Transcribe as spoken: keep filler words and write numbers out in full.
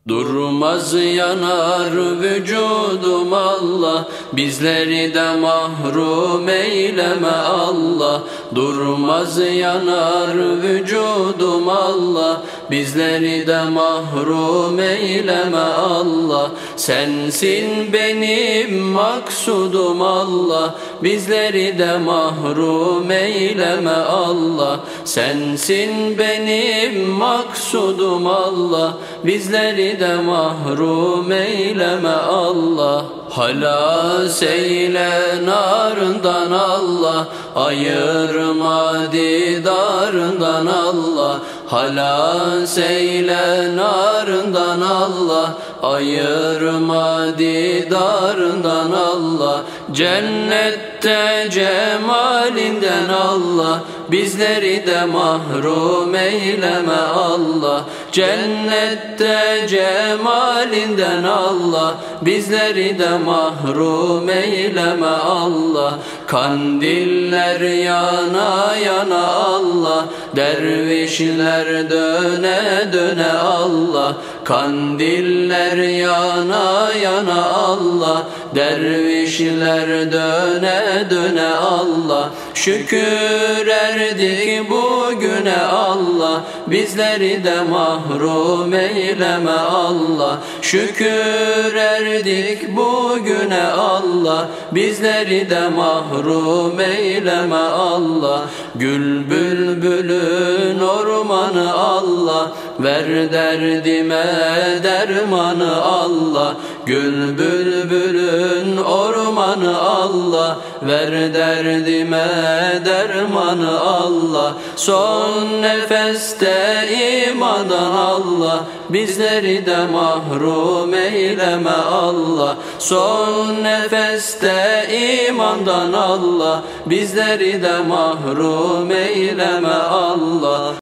Durmaz yanar vücudum Allah, bizleri de mahrum eyleme Allah. Durmaz yanar vücudum Allah, bizleri de mahrum eyleme Allah. Sensin benim maksudum Allah, bizleri de mahrum eyleme Allah. Sensin benim maksudum Allah, bizleri de mahrum eyleme Allah. Halas eyle narından Allah, ayırma didarından Allah. Halas eyle narından Allah, ayırma didarından Allah. Cennette cemalinden Allah, bizleri de mahrum eyleme Allah. Cennette cemalinden Allah, bizleri de mahrum eyleme Allah. Kandiller yana yana Allah, dervişler döne döne Allah. Kandiller yana yana Allah, dervişler döne döne Allah. Şükür erdik bugüne Allah, bizleri de mahrum eyleme Allah. Şükür erdik bugüne Allah, bizleri de mahrum eyleme Allah. Gül bülbülün ormanı Allah, ver derdime dermanı Allah. Gül bülbülün ormanı Allah, ver derdime dermanı Allah. Son nefeste imandan Allah, bizleri de mahrum eyleme Allah. Son nefeste imandan Allah, bizleri de mahrum eyleme Allah.